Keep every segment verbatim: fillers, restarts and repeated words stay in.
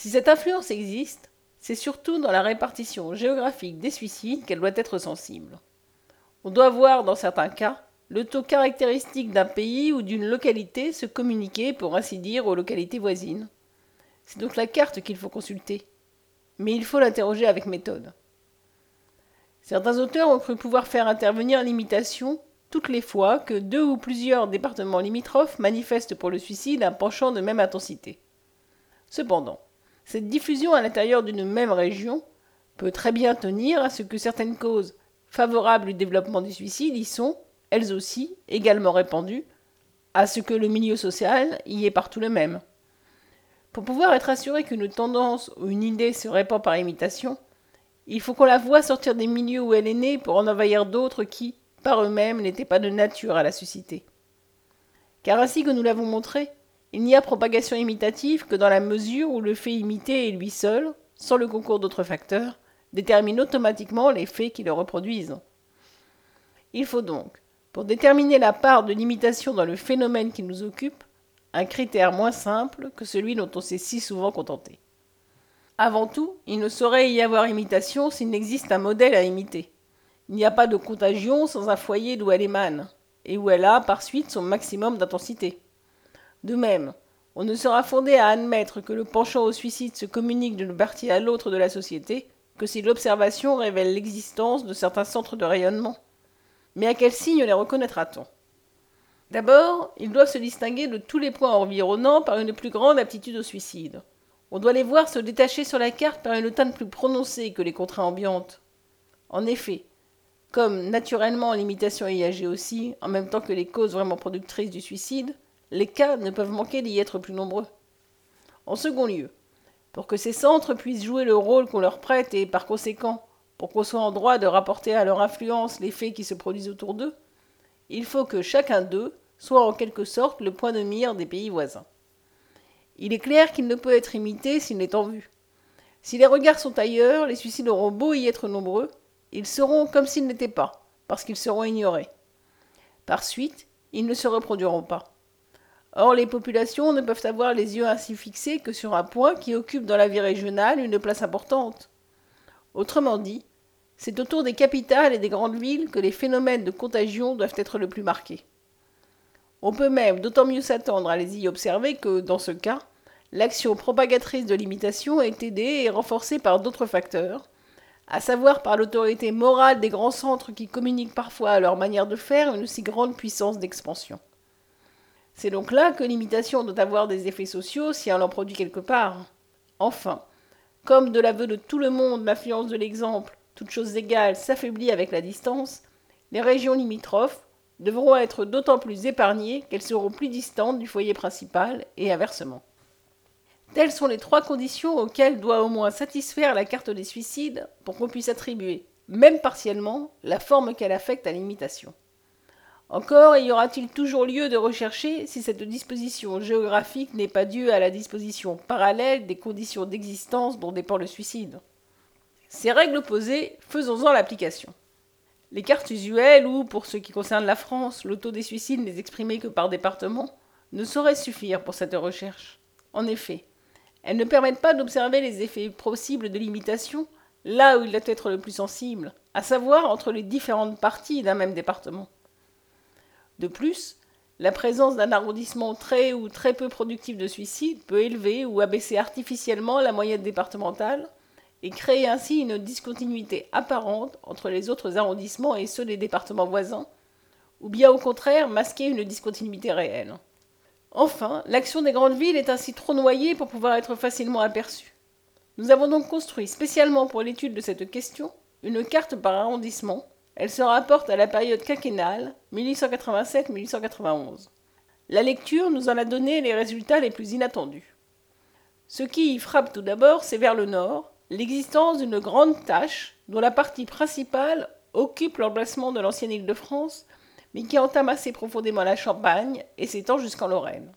Si cette influence existe, c'est surtout dans la répartition géographique des suicides qu'elle doit être sensible. On doit voir, dans certains cas, le taux caractéristique d'un pays ou d'une localité se communiquer, pour ainsi dire, aux localités voisines. C'est donc la carte qu'il faut consulter. Mais il faut l'interroger avec méthode. Certains auteurs ont cru pouvoir faire intervenir l'imitation toutes les fois que deux ou plusieurs départements limitrophes manifestent pour le suicide un penchant de même intensité. Cependant, cette diffusion à l'intérieur d'une même région peut très bien tenir à ce que certaines causes favorables au développement du suicide y sont, elles aussi, également répandues, à ce que le milieu social y est partout le même. Pour pouvoir être assuré qu'une tendance ou une idée se répand par imitation, il faut qu'on la voie sortir des milieux où elle est née pour en envahir d'autres qui, par eux-mêmes, n'étaient pas de nature à la susciter. Car ainsi que nous l'avons montré, il n'y a propagation imitative que dans la mesure où le fait imité est lui seul, sans le concours d'autres facteurs, détermine automatiquement les faits qui le reproduisent. Il faut donc, pour déterminer la part de l'imitation dans le phénomène qui nous occupe, un critère moins simple que celui dont on s'est si souvent contenté. Avant tout, il ne saurait y avoir imitation s'il n'existe un modèle à imiter. Il n'y a pas de contagion sans un foyer d'où elle émane, et où elle a, par suite, son maximum d'intensité. De même, on ne sera fondé à admettre que le penchant au suicide se communique d'une partie à l'autre de la société que si l'observation révèle l'existence de certains centres de rayonnement. Mais à quels signes les reconnaîtra-t-on ? D'abord, ils doivent se distinguer de tous les points environnants par une plus grande aptitude au suicide. On doit les voir se détacher sur la carte par une teinte plus prononcée que les contrées ambiantes. En effet, comme naturellement l'imitation y agit aussi, en même temps que les causes vraiment productrices du suicide, les cas ne peuvent manquer d'y être plus nombreux. En second lieu, pour que ces centres puissent jouer le rôle qu'on leur prête et, par conséquent, pour qu'on soit en droit de rapporter à leur influence les faits qui se produisent autour d'eux, il faut que chacun d'eux soit en quelque sorte le point de mire des pays voisins. Il est clair qu'il ne peut être imité s'il n'est en vue. Si les regards sont ailleurs, les suicides auront beau y être nombreux, ils seront comme s'ils n'étaient pas, parce qu'ils seront ignorés. Par suite, ils ne se reproduiront pas. Or, les populations ne peuvent avoir les yeux ainsi fixés que sur un point qui occupe dans la vie régionale une place importante. Autrement dit, c'est autour des capitales et des grandes villes que les phénomènes de contagion doivent être le plus marqués. On peut même d'autant mieux s'attendre à les y observer que, dans ce cas, l'action propagatrice de l'imitation est aidée et renforcée par d'autres facteurs, à savoir par l'autorité morale des grands centres qui communiquent parfois à leur manière de faire une si grande puissance d'expansion. C'est donc là que l'imitation doit avoir des effets sociaux si elle en produit quelque part. Enfin, comme de l'aveu de tout le monde l'influence de l'exemple, toutes choses égales, s'affaiblit avec la distance, les régions limitrophes devront être d'autant plus épargnées qu'elles seront plus distantes du foyer principal et inversement. Telles sont les trois conditions auxquelles doit au moins satisfaire la carte des suicides pour qu'on puisse attribuer, même partiellement, la forme qu'elle affecte à l'imitation. Encore y aura-t-il toujours lieu de rechercher si cette disposition géographique n'est pas due à la disposition parallèle des conditions d'existence dont dépend le suicide. Ces règles posées, faisons-en l'application. Les cartes usuelles où, pour ce qui concerne la France, le taux des suicides n'est exprimé que par département, ne sauraient suffire pour cette recherche. En effet, elles ne permettent pas d'observer les effets possibles de l'imitation là où il doit être le plus sensible, à savoir entre les différentes parties d'un même département. De plus, la présence d'un arrondissement très ou très peu productif de suicide peut élever ou abaisser artificiellement la moyenne départementale et créer ainsi une discontinuité apparente entre les autres arrondissements et ceux des départements voisins, ou bien au contraire masquer une discontinuité réelle. Enfin, l'action des grandes villes est ainsi trop noyée pour pouvoir être facilement aperçue. Nous avons donc construit spécialement pour l'étude de cette question une carte par arrondissement. Elle se rapporte à la période quinquennale mille huit cent quatre-vingt-sept à mille huit cent quatre-vingt-onze. La lecture nous en a donné les résultats les plus inattendus. Ce qui y frappe tout d'abord, c'est vers le nord, l'existence d'une grande tache dont la partie principale occupe l'emplacement de l'ancienne Île-de-France, mais qui entame assez profondément la Champagne et s'étend jusqu'en Lorraine.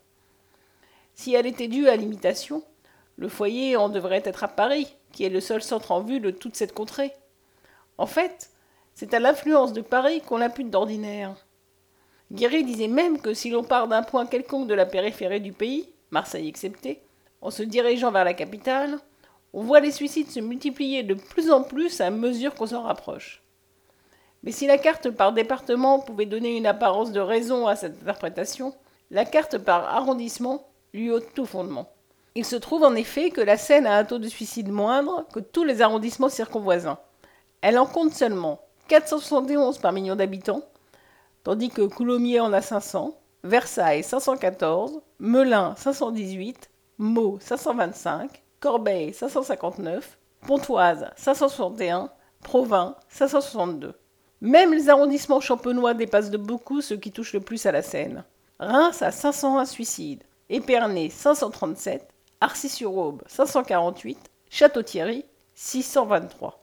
Si elle était due à l'imitation, le foyer en devrait être à Paris, qui est le seul centre en vue de toute cette contrée. En fait, c'est à l'influence de Paris qu'on l'impute d'ordinaire. Guéry disait même que si l'on part d'un point quelconque de la périphérie du pays, Marseille excepté, En se dirigeant vers la capitale, on voit les suicides se multiplier de plus en plus à mesure qu'on s'en rapproche. Mais si la carte par département pouvait donner une apparence de raison à cette interprétation, la carte par arrondissement lui ôte tout fondement. Il se trouve en effet que la Seine a un taux de suicide moindre que tous les arrondissements circonvoisins. Elle en compte seulement quatre cent soixante et onze par million d'habitants, tandis que Coulommiers en a cinq cents, Versailles cinq cent quatorze, Melun cinq cent dix-huit, Meaux cinq cent vingt-cinq, Corbeil cinq cent cinquante-neuf, Pontoise cinq cent soixante et un, Provins cinq cent soixante-deux. Même les arrondissements champenois dépassent de beaucoup ceux qui touchent le plus à la Seine. Reims a cinq cent un suicides, Épernay cinq cent trente-sept, Arcis-sur-Aube cinq cent quarante-huit, Château-Thierry six cent vingt-trois.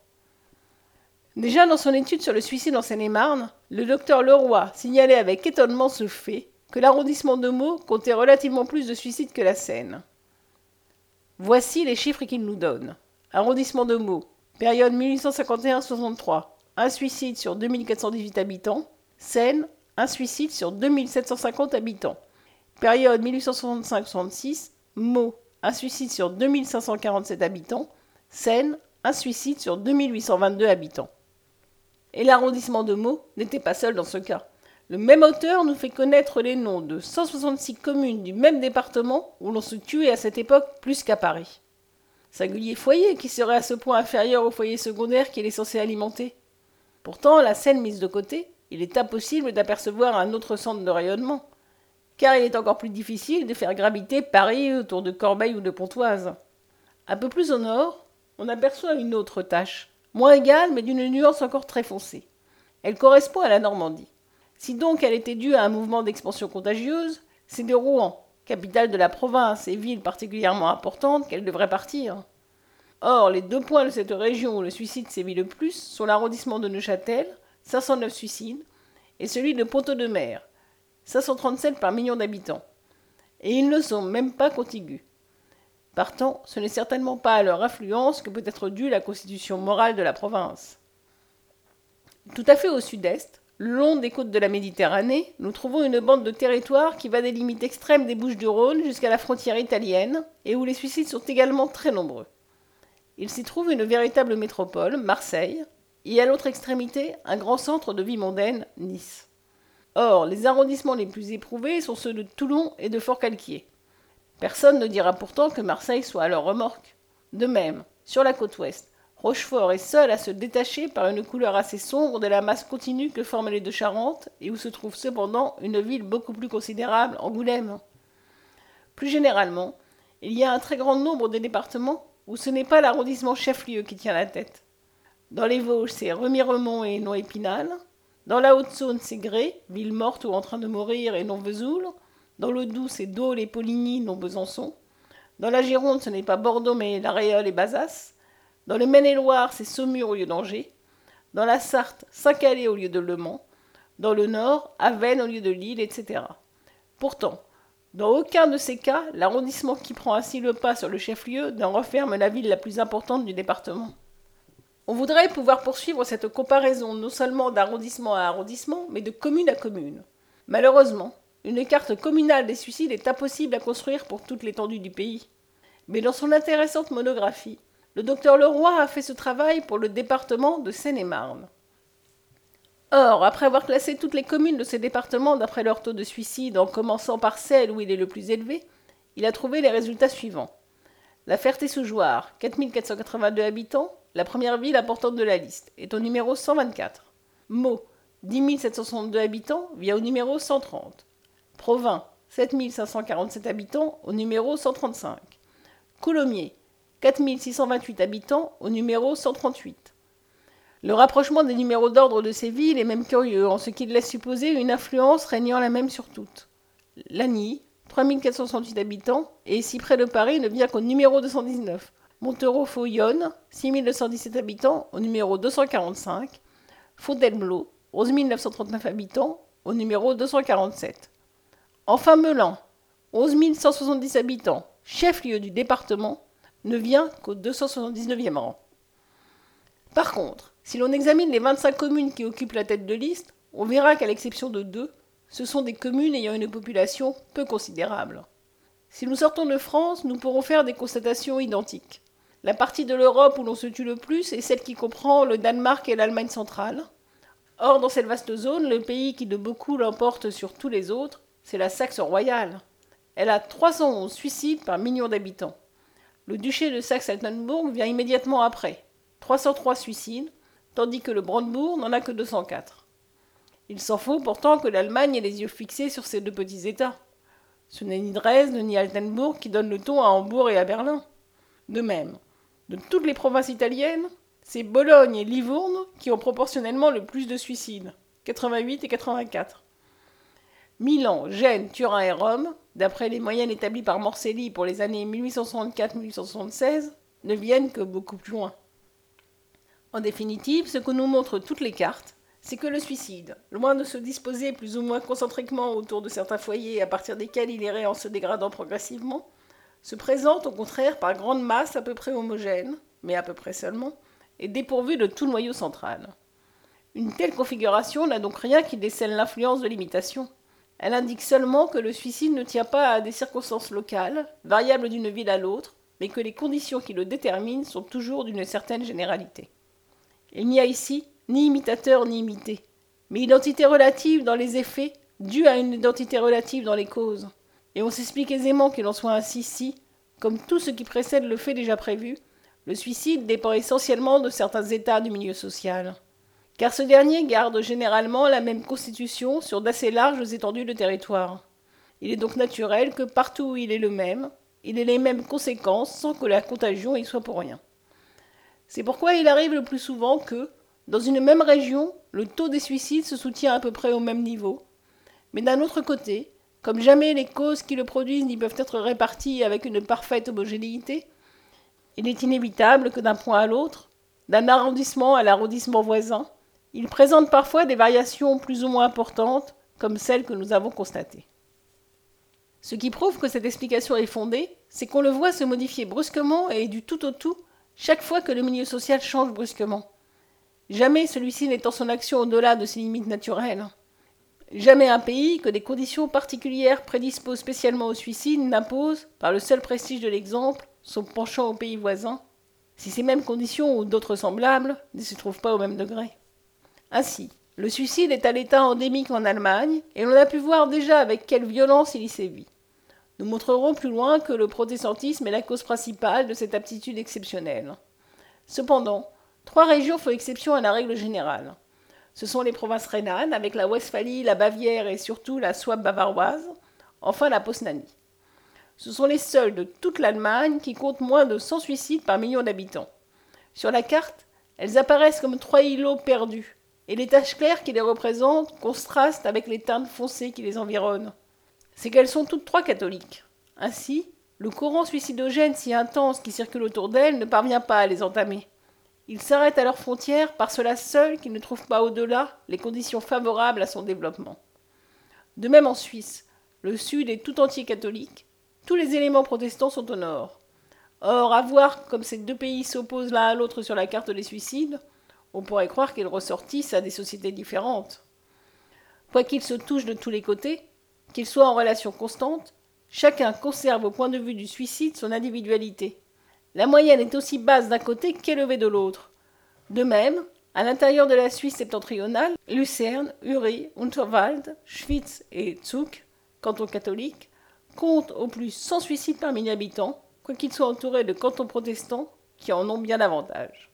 Déjà dans son étude sur le suicide en Seine-et-Marne, le docteur Leroy signalait avec étonnement ce fait que l'arrondissement de Meaux comptait relativement plus de suicides que la Seine. Voici les chiffres qu'il nous donne. Arrondissement de Meaux, période mille huit cent cinquante et un à soixante-trois, un suicide sur deux mille quatre cent dix-huit habitants. Seine, un suicide sur deux mille sept cent cinquante habitants. Période mille huit cent soixante-cinq à soixante-six, Meaux, un suicide sur deux mille cinq cent quarante-sept habitants. Seine, un suicide sur deux mille huit cent vingt-deux habitants. Et l'arrondissement de Meaux n'était pas seul dans ce cas. Le même auteur nous fait connaître les noms de cent soixante-six communes du même département où l'on se tuait à cette époque plus qu'à Paris. Singulier foyer qui serait à ce point inférieur au foyer secondaire qu'il est censé alimenter. Pourtant, la Seine mise de côté, il est impossible d'apercevoir un autre centre de rayonnement, car il est encore plus difficile de faire graviter Paris autour de Corbeil ou de Pontoise. Un peu plus au nord, on aperçoit une autre tache, moins égale mais d'une nuance encore très foncée. Elle correspond à la Normandie. Si donc elle était due à un mouvement d'expansion contagieuse, c'est de Rouen, capitale de la province et ville particulièrement importante, qu'elle devrait partir. Or, les deux points de cette région où le suicide sévit le plus sont l'arrondissement de Neuchâtel, cinq cent neuf suicides, et celui de Pont-Audemer, cinq cent trente-sept par million d'habitants. Et ils ne sont même pas contigus. Partant, ce n'est certainement pas à leur influence que peut être due la constitution morale de la province. Tout à fait au sud-est, le long des côtes de la Méditerranée, nous trouvons une bande de territoire qui va des limites extrêmes des Bouches-du-Rhône jusqu'à la frontière italienne, et où les suicides sont également très nombreux. Il s'y trouve une véritable métropole, Marseille, et à l'autre extrémité, un grand centre de vie mondaine, Nice. Or, les arrondissements les plus éprouvés sont ceux de Toulon et de Forcalquier. Personne ne dira pourtant que Marseille soit à leur remorque. De même, sur la côte ouest, Rochefort est seul à se détacher par une couleur assez sombre de la masse continue que forment les deux Charentes, et où se trouve cependant une ville beaucoup plus considérable, Angoulême. Plus généralement, il y a un très grand nombre de départements où ce n'est pas l'arrondissement chef-lieu qui tient la tête. Dans les Vosges, c'est Remiremont et non Épinal. Dans la Haute-Saône, c'est Gré, ville morte ou en train de mourir et non Vesoul. Dans le Doubs, c'est Dole et Poligny, non Besançon. Dans la Gironde, ce n'est pas Bordeaux, mais La Réole et Bazas. Dans le Maine-et-Loire, c'est Saumur au lieu d'Angers. Dans la Sarthe, Saint-Calais au lieu de Le Mans. Dans le Nord, Avesnes au lieu de Lille, et cetera. Pourtant, dans aucun de ces cas, l'arrondissement qui prend ainsi le pas sur le chef-lieu n'en referme la ville la plus importante du département. On voudrait pouvoir poursuivre cette comparaison non seulement d'arrondissement à arrondissement, mais de commune à commune. Malheureusement, une carte communale des suicides est impossible à construire pour toute l'étendue du pays. Mais dans son intéressante monographie, le docteur Leroy a fait ce travail pour le département de Seine-et-Marne. Or, après avoir classé toutes les communes de ces départements d'après leur taux de suicide, en commençant par celle où il est le plus élevé, il a trouvé les résultats suivants. La Ferté-sous-Jouarre, quatre mille quatre cent quatre-vingt-deux habitants, la première ville importante de la liste, est au numéro cent vingt-quatre. Meaux, dix mille sept cent soixante-deux habitants, vient au numéro cent trente. Provins, sept mille cinq cent quarante-sept habitants, au numéro cent trente-cinq. Coulommiers, quatre mille six cent vingt-huit habitants, au numéro cent trente-huit. Le rapprochement des numéros d'ordre de ces villes est même curieux, en ce qu'il laisse supposer une influence régnant la même sur toutes. Lagny, trois mille quatre cent soixante-huit habitants, et si près de Paris ne vient qu'au numéro deux cent dix-neuf. Montereau-Faux-Yonne, six mille deux cent dix-sept habitants, au numéro deux cent quarante-cinq. Fontainebleau, onze mille neuf cent trente-neuf habitants, au numéro deux cent quarante-sept. Enfin Melun, onze mille cent soixante-dix habitants, chef-lieu du département, ne vient qu'au deux cent soixante-dix-neuvième rang. Par contre, si l'on examine les vingt-cinq communes qui occupent la tête de liste, on verra qu'à l'exception de deux, ce sont des communes ayant une population peu considérable. Si nous sortons de France, nous pourrons faire des constatations identiques. La partie de l'Europe où l'on se tue le plus est celle qui comprend le Danemark et l'Allemagne centrale. Or, dans cette vaste zone, le pays qui de beaucoup l'emporte sur tous les autres, c'est la Saxe royale. Elle a trois cent onze suicides par million d'habitants. Le duché de Saxe-Altenbourg vient immédiatement après, trois cent trois suicides, tandis que le Brandebourg n'en a que deux cent quatre. Il s'en faut pourtant que l'Allemagne ait les yeux fixés sur ces deux petits États. Ce n'est ni Dresde ni Altenbourg qui donnent le ton à Hambourg et à Berlin. De même, de toutes les provinces italiennes, c'est Bologne et Livourne qui ont proportionnellement le plus de suicides, quatre-vingt-huit et quatre-vingt-quatre. Milan, Gênes, Turin et Rome, d'après les moyennes établies par Morcelli pour les années mille huit cent soixante-quatre à mille huit cent soixante-seize, ne viennent que beaucoup plus loin. En définitive, ce que nous montrent toutes les cartes, c'est que le suicide, loin de se disposer plus ou moins concentriquement autour de certains foyers à partir desquels il irait en se dégradant progressivement, se présente au contraire par grandes masses à peu près homogènes, mais à peu près seulement, et dépourvu de tout noyau central. Une telle configuration n'a donc rien qui décèle l'influence de l'imitation. Elle indique seulement que le suicide ne tient pas à des circonstances locales, variables d'une ville à l'autre, mais que les conditions qui le déterminent sont toujours d'une certaine généralité. Il n'y a ici ni imitateur ni imité, mais identité relative dans les effets, due à une identité relative dans les causes. Et on s'explique aisément qu'il en soit ainsi si, comme tout ce qui précède le fait déjà prévu, le suicide dépend essentiellement de certains états du milieu social. Car ce dernier garde généralement la même constitution sur d'assez larges étendues de territoire. Il est donc naturel que partout où il est le même, il ait les mêmes conséquences sans que la contagion y soit pour rien. C'est pourquoi il arrive le plus souvent que, dans une même région, le taux des suicides se soutient à peu près au même niveau, mais d'un autre côté, comme jamais les causes qui le produisent n'y peuvent être réparties avec une parfaite homogénéité, il est inévitable que d'un point à l'autre, d'un arrondissement à l'arrondissement voisin, il présente parfois des variations plus ou moins importantes, comme celles que nous avons constatées. Ce qui prouve que cette explication est fondée, c'est qu'on le voit se modifier brusquement et du tout au tout chaque fois que le milieu social change brusquement. Jamais celui-ci n'étant son action au-delà de ses limites naturelles. Jamais un pays que des conditions particulières prédisposent spécialement au suicide n'impose, par le seul prestige de l'exemple, son penchant au pays voisin, si ces mêmes conditions ou d'autres semblables ne se trouvent pas au même degré. Ainsi, le suicide est à l'état endémique en Allemagne, et l'on a pu voir déjà avec quelle violence il y sévit. Nous montrerons plus loin que le protestantisme est la cause principale de cette aptitude exceptionnelle. Cependant, trois régions font exception à la règle générale. Ce sont les provinces rhénanes, avec la Westphalie, la Bavière et surtout la Souabe bavaroise, enfin la Posnanie. Ce sont les seuls de toute l'Allemagne qui comptent moins de cent suicides par million d'habitants. Sur la carte, elles apparaissent comme trois îlots perdus, et les taches claires qui les représentent contrastent avec les teintes foncées qui les environnent. C'est qu'elles sont toutes trois catholiques. Ainsi, le courant suicidogène si intense qui circule autour d'elles ne parvient pas à les entamer. Il s'arrête à leurs frontières par cela seul qu'il ne trouve pas au-delà les conditions favorables à son développement. De même en Suisse, le sud est tout entier catholique, tous les éléments protestants sont au nord. Or, à voir comme ces deux pays s'opposent l'un à l'autre sur la carte des suicides, on pourrait croire qu'ils ressortissent à des sociétés différentes. Quoiqu'ils se touchent de tous les côtés, qu'ils soient en relation constante, chacun conserve au point de vue du suicide son individualité. La moyenne est aussi basse d'un côté qu'élevée de l'autre. De même, à l'intérieur de la Suisse septentrionale, Lucerne, Uri, Unterwald, Schwyz et Zug, cantons catholiques, comptent au plus cent suicides par mille habitants, quoiqu'ils soient entourés de cantons protestants qui en ont bien davantage.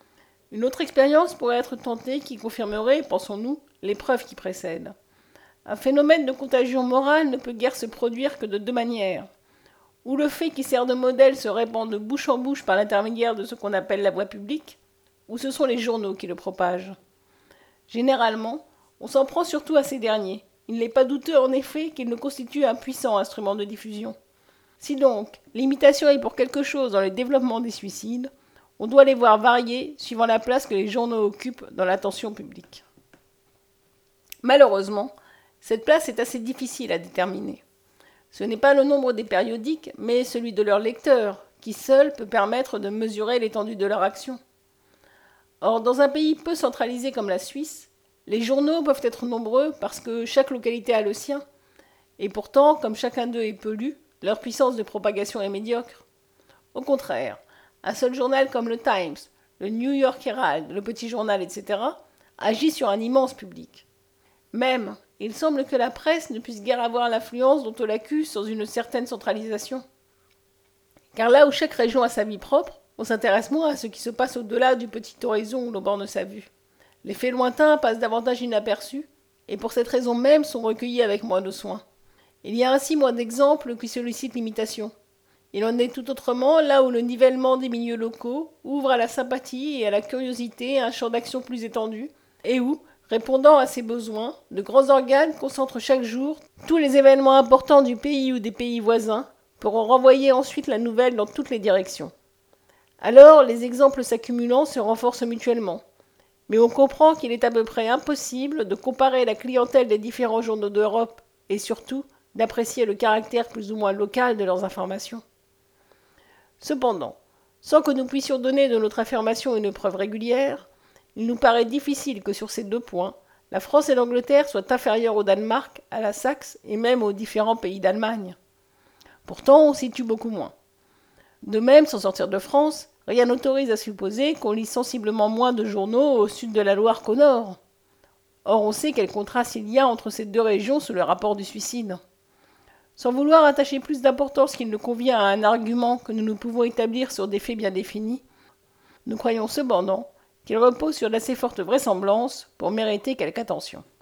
Une autre expérience pourrait être tentée qui confirmerait, pensons-nous, les preuves qui précèdent. Un phénomène de contagion morale ne peut guère se produire que de deux manières. Ou le fait qui sert de modèle se répand de bouche en bouche par l'intermédiaire de ce qu'on appelle la voie publique, ou ce sont les journaux qui le propagent. Généralement, on s'en prend surtout à ces derniers. Il n'est pas douteux en effet qu'ils ne constituent un puissant instrument de diffusion. Si donc l'imitation est pour quelque chose dans le développement des suicides, on doit les voir varier suivant la place que les journaux occupent dans l'attention publique. Malheureusement, cette place est assez difficile à déterminer. Ce n'est pas le nombre des périodiques, mais celui de leurs lecteurs, qui seul peut permettre de mesurer l'étendue de leur action. Or, dans un pays peu centralisé comme la Suisse, les journaux peuvent être nombreux parce que chaque localité a le sien, et pourtant, comme chacun d'eux est peu lu, Leur puissance de propagation est médiocre. Au contraire, un seul journal comme le Times, le New York Herald, le Petit Journal, et cetera, agit sur un immense public. Même, il semble que la presse ne puisse guère avoir l'influence dont on l'accuse sans une certaine centralisation. Car là où chaque région a sa vie propre, on s'intéresse moins à ce qui se passe au-delà du petit horizon où l'on borne sa vue. Les faits lointains passent davantage inaperçus, et pour cette raison même sont recueillis avec moins de soin. Il y a ainsi moins d'exemples qui sollicitent l'imitation. Il en est tout autrement là où le nivellement des milieux locaux ouvre à la sympathie et à la curiosité un champ d'action plus étendu, et où, répondant à ces besoins, de grands organes concentrent chaque jour tous les événements importants du pays ou des pays voisins, pour en renvoyer ensuite la nouvelle dans toutes les directions. Alors, les exemples s'accumulant se renforcent mutuellement. Mais on comprend qu'il est à peu près impossible de comparer la clientèle des différents journaux d'Europe et surtout d'apprécier le caractère plus ou moins local de leurs informations. Cependant, sans que nous puissions donner de notre affirmation une preuve régulière, il nous paraît difficile que sur ces deux points, la France et l'Angleterre soient inférieures au Danemark, à la Saxe et même aux différents pays d'Allemagne. Pourtant, on situe beaucoup moins. De même, sans sortir de France, rien n'autorise à supposer qu'on lit sensiblement moins de journaux au sud de la Loire qu'au nord. Or, on sait quel contraste il y a entre ces deux régions sous le rapport du suicide. Sans vouloir attacher plus d'importance qu'il ne convient à un argument que nous ne pouvons établir sur des faits bien définis, nous croyons cependant qu'il repose sur d'assez fortes vraisemblances pour mériter quelque attention.